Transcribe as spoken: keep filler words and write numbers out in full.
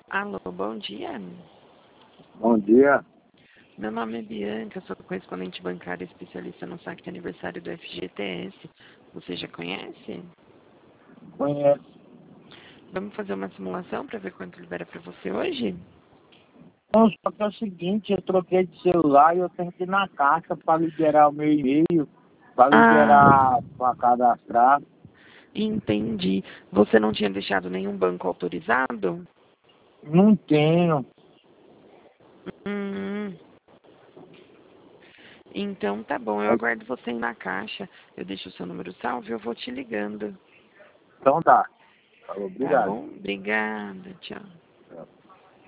Alô, bom dia. Bom dia. Meu nome é Bianca, sou correspondente bancária especialista no saque de aniversário do F G T S. Você já conhece? Conheço. Vamos fazer uma simulação para ver quanto libera para você hoje? Não, só que é o seguinte, eu troquei de celular e eu tenho que ir na caixa para liberar o meu e-mail, para Ah, liberar, para cadastrar. entendi. Você não tinha deixado nenhum banco autorizado? Não tenho. Hum, então tá bom, eu aguardo você ir na caixa. Eu deixo o seu número salvo e eu vou te ligando. Então tá. Tá Obrigado. bom? Obrigada, tchau.